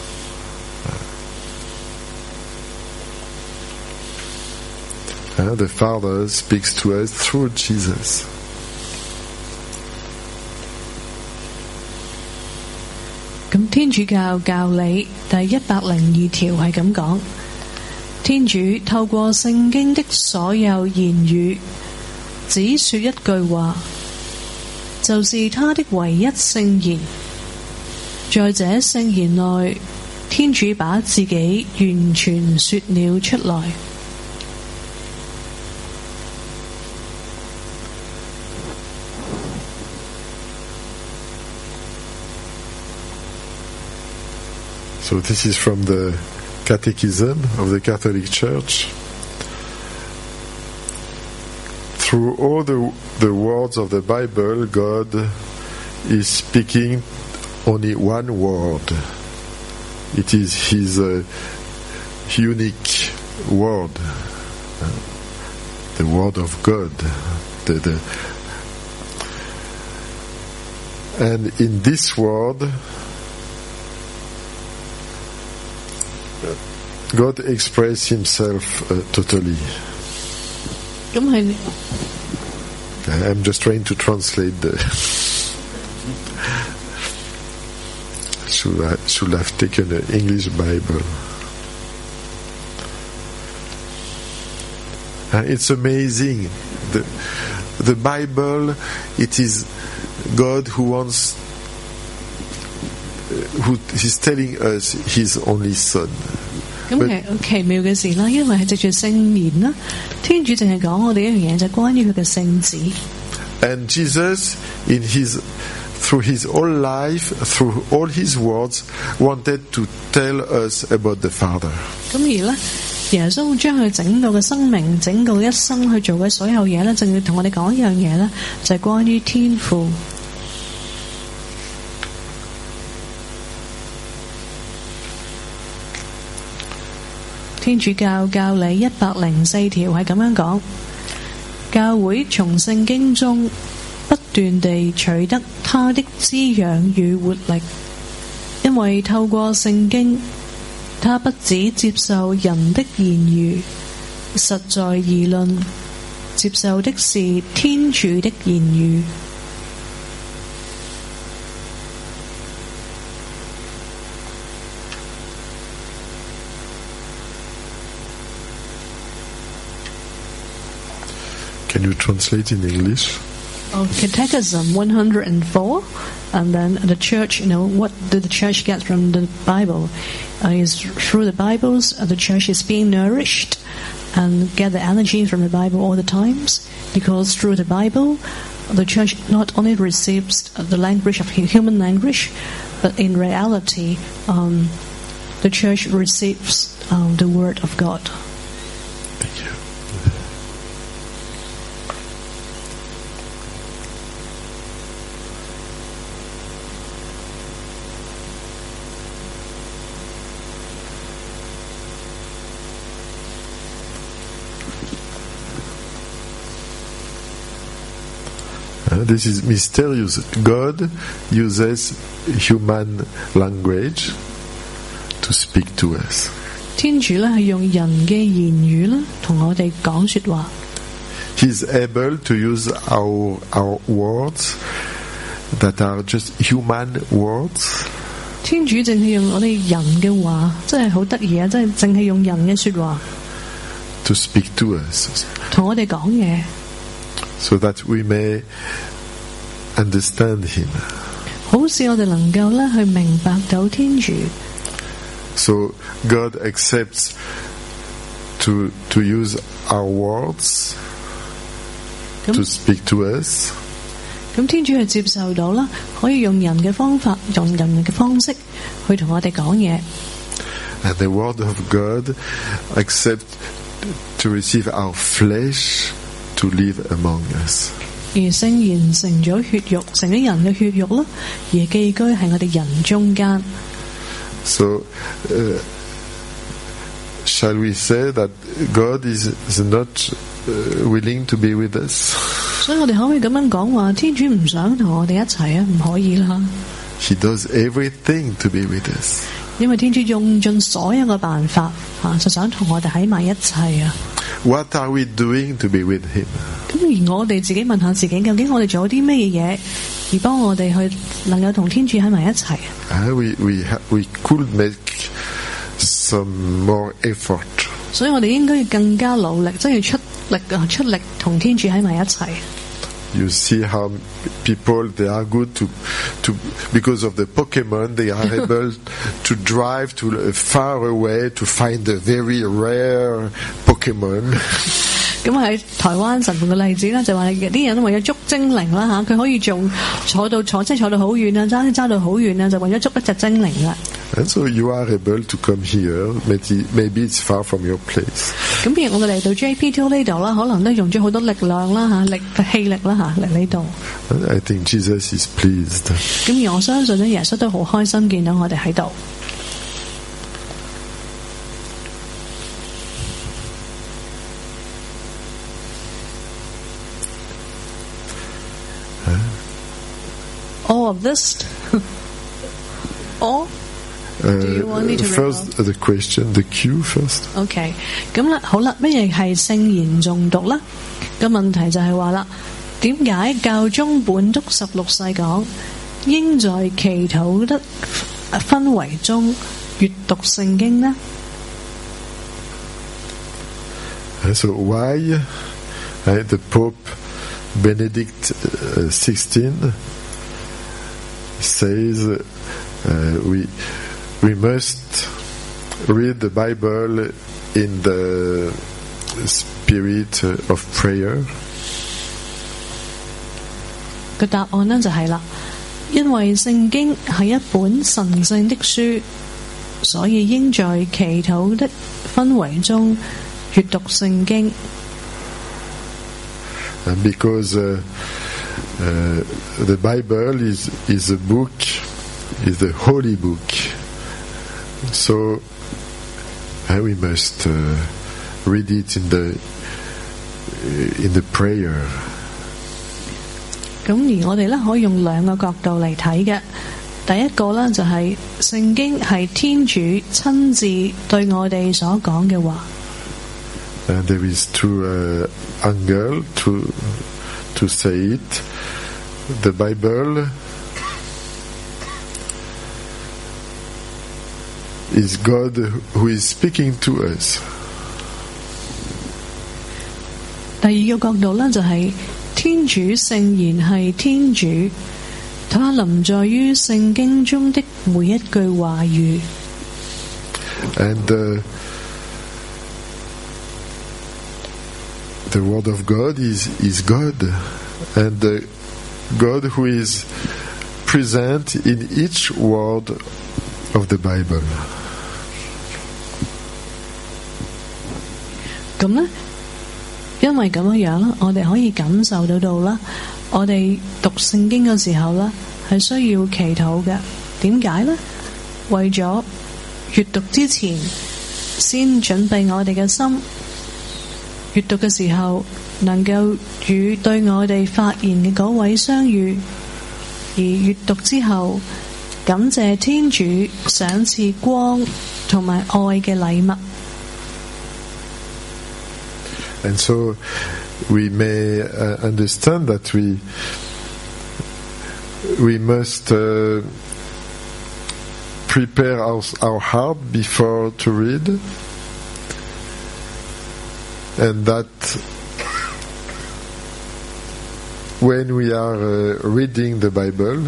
And the Father speaks to us through Jesus. 咁天主教教理第一百零二條係咁講：天主透過聖經的所有言語，只說一句話， 就是他的唯一聖言。在這聖言內，天主把自己完全說了出來。 So this is from the Catechism of the Catholic Church. Through all the, the words of the Bible, God is speaking only one word. It is His uh, unique word, uh, the word of God. The, the, and in this word, God expressed Himself uh, totally. I'm just trying to translate the. should I should have taken an English Bible. Uh, it's amazing. The the Bible. It is God who wants. Who is telling us His only Son. 咁其奇妙嘅事啦，因為係藉住聖言啦，天主淨係講我哋一樣嘢，就係關於佢嘅聖子。 And Jesus, in his through his whole life, through all his words, wanted to tell us about the Father. 咁而咧，耶穌將佢整個嘅生命、整個一生去做嘅所有嘢咧，正要同我哋講一樣嘢咧，就係關於天父。天主教教理一百零四條係咁樣講，教會從聖經中不斷地取得他的滋養與活力，因為透過聖經，他不只接受人的言語，實在而論，接受的是天主的言語。 Can you translate in English? Oh, Catechism one hundred four, and then the church, you know, what did the church get from the Bible? Uh, is through the Bibles, uh, the church is being nourished and get the energy from the Bible all the times, because through the Bible, the church not only receives the language of human language, but in reality, um, the church receives um, the Word of God. Thank you. Uh, this is mysterious. God uses human language to speak to us. 天主咧係用人嘅言語啦，同我哋講說話。 He's able to use our our words that are just human words. 天主淨係用我哋人嘅話，真係好得意啊！真係淨係用人嘅說話 to speak to us, 同我哋講嘢。 so that we may understand Him. 好使我哋能夠咧去明白到天主。 So God accepts to to use our words to speak to us. 咁天主係接受到啦，可以用人嘅方法，用人嘅方式去同我哋講嘢。 And the Word of God accepts to receive our flesh to live among us. 而聖言成咗血肉，成咗人嘅血肉啦，而寄居喺我哋人中間。 So, uh, shall we say that God is, is not uh, willing to be with us? 所以我哋可唔可以咁樣講話？天主唔想同我哋一齊啊，唔可以啦。 He does everything to be with us. 因為天主用盡所有嘅辦法啊，就想同我哋喺埋一齊啊。 What are we doing to be with Him? 咁而我哋自己問下自己，究竟我哋做咗啲咩嘢，而幫我哋去能夠同天主喺埋一齊？ Uh, we we ha- we could make some more effort. 所以我哋應該要更加努力，即係出力啊，出力同天主喺埋一齊。 you see how people they are good to to because of the Pokemon they are able to drive to far away to find a very rare Pokemon. 咁喺台灣神父嘅例子咧，就話啲人為咗捉精靈啦嚇，佢可以做坐到坐車坐到好遠啊，揸揸到好遠啊，就為咗捉一隻精靈啦。 And so you are able to come here. Maybe maybe it's far from your place. 咁譬如我哋嚟到 J P two 呢度啦，可能都用咗好多力量啦嚇，力氣力啦嚇嚟呢度。 And I think Jesus is pleased. 咁而我相信咧，耶穌都好開心見到我哋喺度。All of this, all. Uh, Do you want me to first, uh, the question, the cue first. OK， 咁啦，好啦，乜嘢係聖言誦讀啦？個問題就係話啦，點解教宗本篤十六世講應在祈禱的氛圍中閱讀聖經呢？ Uh, so why uh, the Pope Benedict uh, sixteen says uh, we we must read the Bible in the spirit of prayer. 個答案呢就係啦，因為聖經係一本神聖的書，所以應在祈禱的氛圍中閱讀聖經。 And because uh, uh, the Bible is is a book, is a holy book, so uh, we must uh, read it in the uh, in the prayer. 咁而我哋咧可以用兩個角度嚟睇嘅。第一個咧就係聖經係天主親自對我哋所講嘅話。 And there is two uh, angles to to say it. The Bible is God who is speaking to us. 第二個角度咧就係天主聖言係天主，他臨在於聖經中的每一句話語。 And uh, the word of God is is God, and uh, God who is present in each word of the Bible. 咁呢，因為咁樣樣啦，我哋可以感受到到啦，我哋讀聖經嘅時候啦，係需要祈禱嘅。點解呢？為咗閱讀之前，先準備我哋嘅心。閱讀嘅時候，能夠與對我哋發言嘅嗰位相遇，而閱讀之後，感謝天主賞賜光同埋愛嘅禮物。 And so we may uh, understand that we we must uh, prepare our, our heart before to read. And that when we are uh, reading the Bible,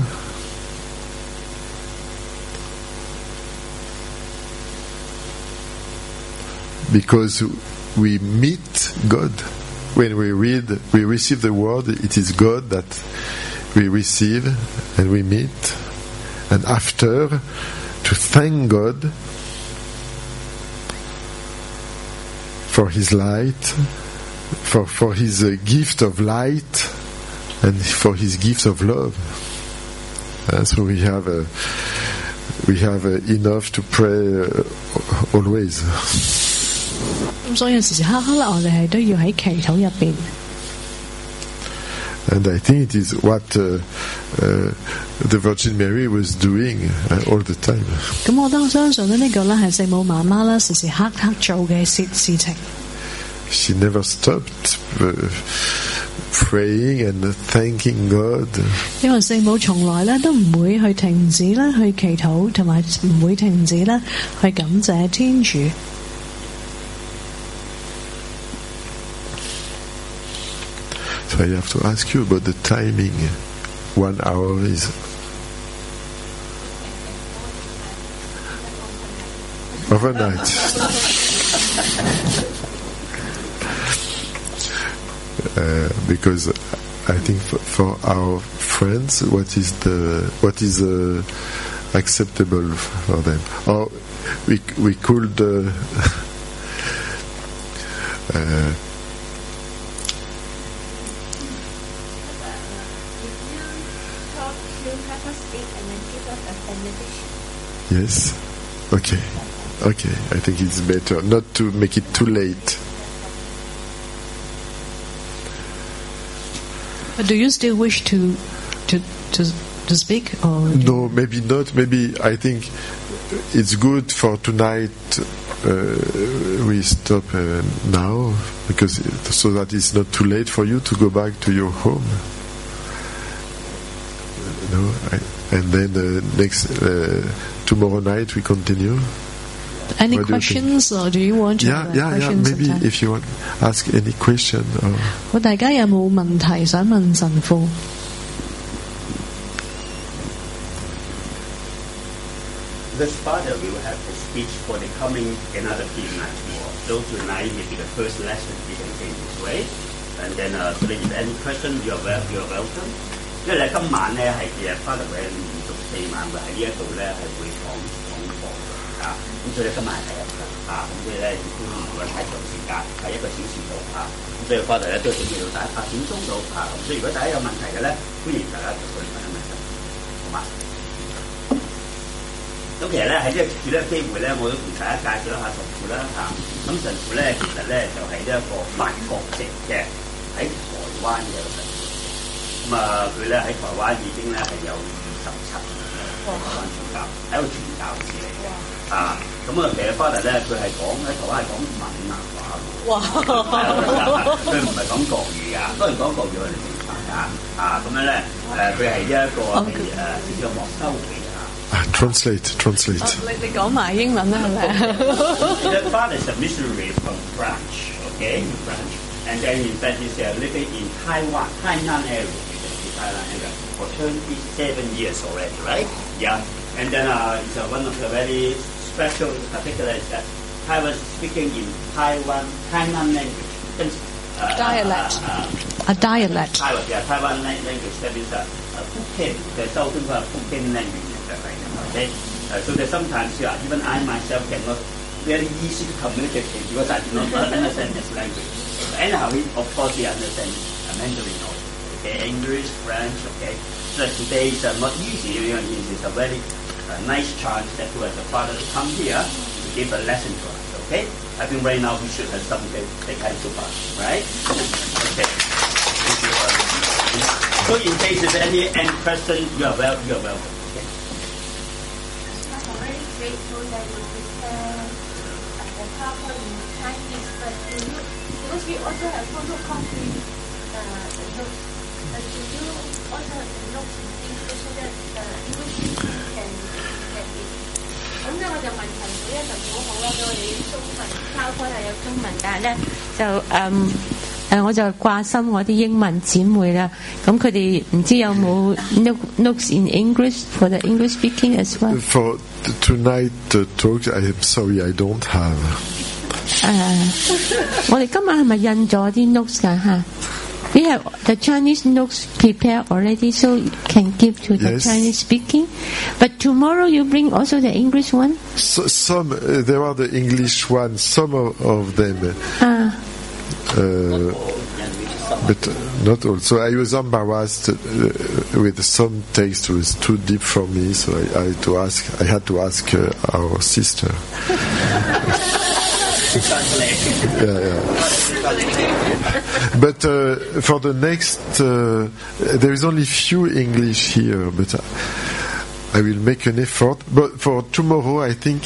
because we meet God. When we read, we receive the word, it is God that we receive and we meet. And after, to thank God for His light, for for His uh, gift of light, and for His gift of love. Uh, so we have uh, we have uh, enough to pray uh, always. 咁所以時時刻刻咧，我哋係都要喺祈禱入邊。 And I think it is what uh, uh, the Virgin Mary was doing uh, all the time. 咁我都相信咧，呢個咧係聖母媽媽啦，時時刻刻做嘅事事情。 She never stopped uh, praying and thanking God. 因為聖母從來咧都唔會去停止咧去祈禱，同埋唔會停止咧去感謝天主。 So I have to ask you about the timing. One hour is... Overnight. uh, because I think for, for our friends, what is the what is uh, acceptable for them? Or we we could uh, uh, yes. Okay. Okay. I think it's better not to make it too late. But do you still wish to to to to speak or no? Maybe not. Maybe I think it's good for tonight. Uh, we stop uh, now because so that it's not too late for you to go back to your home. No, I, and then uh, next uh, tomorrow night we continue. Any What do you questions or do you want to Yeah, have yeah, yeah. questions Maybe sometime? if you want ask any question. Or 好，大家有冇問題想問神父？ This father will have a speech for the coming another P night tomorrow. So tonight may be the first lesson we can take this way. And then, uh, so if any question, you're well, you're welcome. 因為咧今晚咧係其實 father 嘅連續四晚會喺呢一度咧係會講講課嘅啊，咁所以咧今晚係第一堂啊，咁所以咧亦都唔會太長時間，係一個小時度啊，咁所以 father 咧都準備到大概八點鐘到啊，咁所以如果大家有問題嘅咧，歡迎大家就可以問一問神，好嘛？ 咁其實咧喺呢個住呢個機會咧，我都同大家介紹一下神父啦嚇。咁神父咧其實咧就係呢一個法國籍嘅喺台灣嘅神父。咁啊佢咧喺台灣已經咧係有二十七年嘅台灣傳教，係一個傳教士嚟嘅。啊，咁啊其實 father 咧佢係講喺台灣係講閩南話嘅。哇！佢唔係講國語㗎，當然講國語我哋明白㗎。啊咁樣咧誒佢係呢一個係誒叫做莫修會。 Ah, translate, translate. 你你講埋英文啦，係咪？ The father is a missionary from France, okay, French, and then in fact he's uh, living in Taiwan, Tainan area, the Thailand area, for twenty-seven years already, right? Yeah, and then uh, it's uh, one of the very special particular is that Taiwan speaking in Taiwan, Tainan language, uh, Dialect. Uh, A uh, dialect. Taiwan, yeah, Taiwan language that is a uh, Hokkien, the southern part of Hokkien language. Okay, uh, so that sometimes yeah, even I myself cannot very easy to communicate because I do not understand this language. But anyhow, he, of course, he understands uh, Mandarin also. Okay, English, French. Okay, so today is uh, not easy. You know, it is a very uh, nice chance that to as a father to come here to give a lesson to us. Okay, I think right now we should have something take hand to us, right? Okay. Thank you. Uh, so in case there's any any question, you are well, you are welcome. Grateful that you prepare the PowerPoint in Chinese, but do you, because we also have photocopy uh, the notes, but do you also have the notes in English so that the English speaker can get it? 咁咧我就問陳主咧就好好啦，我哋中文 PowerPoint 係有中文，但係咧就誒。誒我就掛心我啲英文姊妹啦，咁佢哋唔知有冇 notes in English for the English speaking as well. For t- tonight uh, talk, I am sorry I don't have. 誒，我哋今晚係咪印咗啲 notes 㗎嚇？We have the Chinese notes prepared already, so you can give to the Yes. Chinese speaking. But tomorrow you bring also the English one. So, some uh, there are the English ones, some of, of them. Ah. Uh, but uh, not all. So I was embarrassed uh, with some text was too deep for me, so I, I had to ask. I had to ask uh, our sister. yeah, yeah. But uh, for the next, uh, there is only few English here, but I, I will make an effort. But for tomorrow, I think.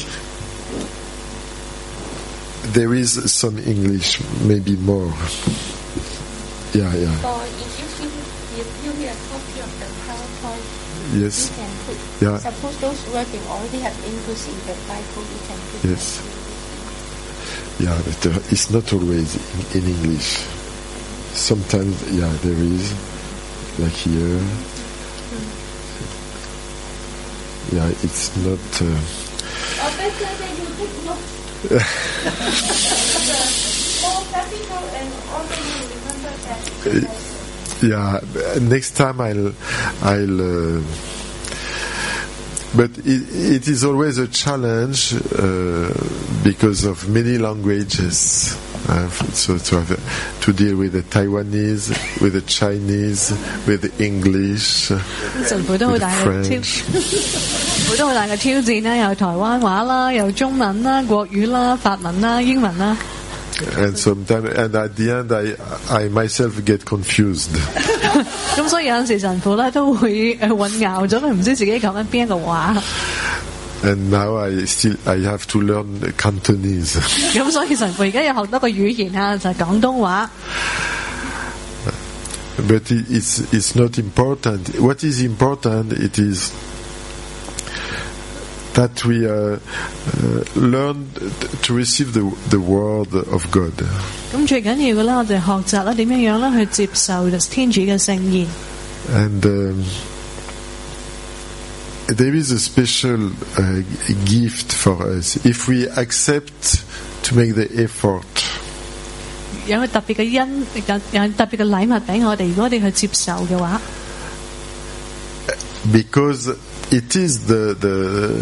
There is some English, maybe more. Yeah, yeah. For if you give if you give a copy of the PowerPoint, Yes. you can put. Yeah. Suppose those words they already have English in the Bible, you can put. Yes. Yeah, but uh, it's not always in, in English. sometimes, yeah, there is, like here. Yeah, it's not. Uh, Or better than you take notes. More practical and also you remember that. yeah, next time I'll, I'll. Uh, but it, it is always a challenge uh, because of many languages. Uh, so to have to deal with the Taiwanese, with the Chinese, with the English, uh, 神父都好 with the 大嘅挑， French. 好多好大嘅挑戰啦，有台灣話啦，有中文啦、國語啦、法文啦、英文啦。 And sometimes, and at the end, I, I myself get confused. 咁所以有陣時神父咧都會誒混淆咗，佢唔知自己講緊邊一個話。 And now I still I have to learn Cantonese. 咁所以神父而家要學多個語言啊，就係廣東話。 But it, it's it's not important. What is important? It is that we uh, uh, learn to receive the the word of God. 咁最緊要嘅咧，我哋學習啦點樣樣咧去接受天主嘅聖言。 And um, there is a special uh, gift for us if we accept to make the effort. 有個特別嘅恩，有有特別嘅禮物俾我哋，如果我哋去接受嘅話， Because it is the the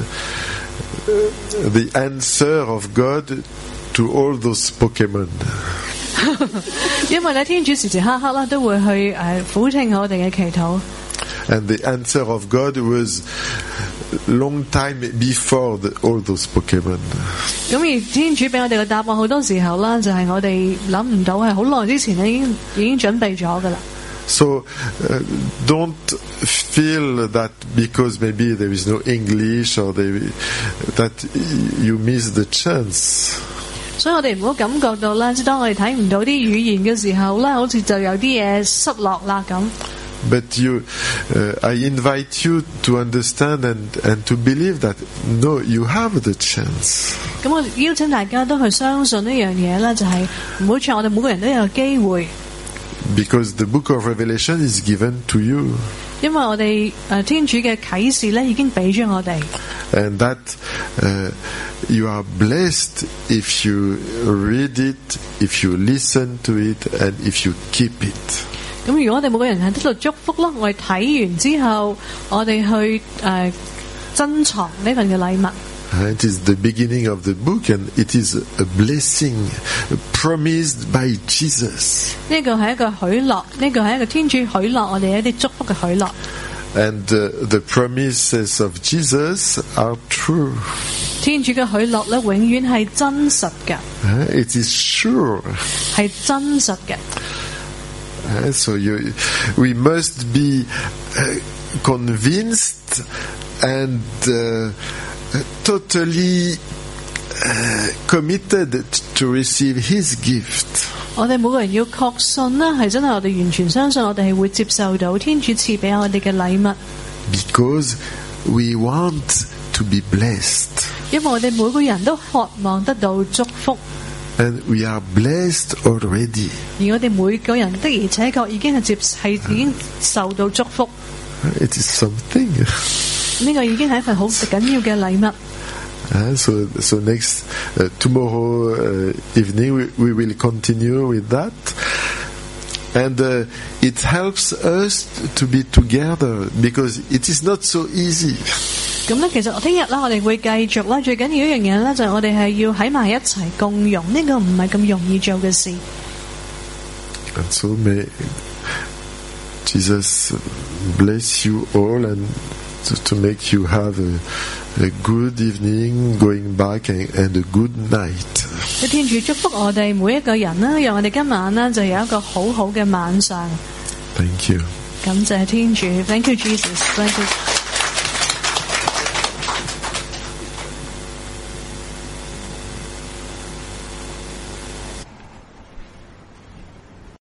the answer of God to all those Pokemon. 因為咧天主時時刻刻咧都會去誒俯聽我哋嘅祈禱。 And the answer of God was long time before the, all those Pokemon. 咁而天主俾我哋嘅答案好多時候啦，就係我哋諗唔到，係好耐之前咧已經已經準備咗噶啦。 So uh, don't feel that because maybe there is no English or they, that you miss the chance. 所以我哋唔好感覺到啦，即係當我哋睇唔到啲語言嘅時候咧，好似就有啲嘢失落啦咁。 But you, uh, I invite you to understand and, and to believe that no, you have the chance. 咁我邀請大家都去相信呢樣嘢啦，就係唔好錯，我哋每個人都有機會。 Because the book of Revelation is given to you. 因為我哋誒天主嘅啟示咧已經俾咗我哋。 And that uh, you are blessed if you read it, if you listen to it, and if you keep it. 咁如果我哋每個人喺度祝福咯，我哋睇完之後，我哋去誒、呃、珍藏呢份嘅禮物。 It is the beginning of the book, and it is a blessing promised by Jesus. 呢個係一個許諾，呢個係一個天主許諾我哋一啲祝福嘅許諾。 And uh, the promises of Jesus are true. 天主嘅許諾咧，永遠係真實嘅， Uh, it is sure. 係真實嘅。 Uh, so you, we must be uh, convinced and uh, totally uh, committed to receive His gift. 我哋每個人要確信啦，係真係我哋完全相信，我哋係會接受到天主賜俾我哋嘅禮物。 Because we want to be blessed. 因為我哋每個人都渴望得到祝福。 And we are blessed already. 而我哋每個人的而且確已經係接係已經受到祝福。 It is something. 呢個已經係一份好緊要嘅禮物。 Uh, so, so next uh, tomorrow uh, evening we, we will continue with that, and uh, it helps us to be together because it is not so easy. 咁咧，其實聽日啦，我哋會繼續啦。最緊要一樣嘢咧，就係我哋係要喺埋一齊共融，呢個唔係咁容易做嘅事。 And so may Jesus bless you all and to, to make you have a, a good evening going back and, and a good night. 天主祝福我哋每一個人啦，讓我哋今晚呢就有一個好好嘅晚上。 Thank you. 感謝天主 ，Thank you Jesus，Thank you。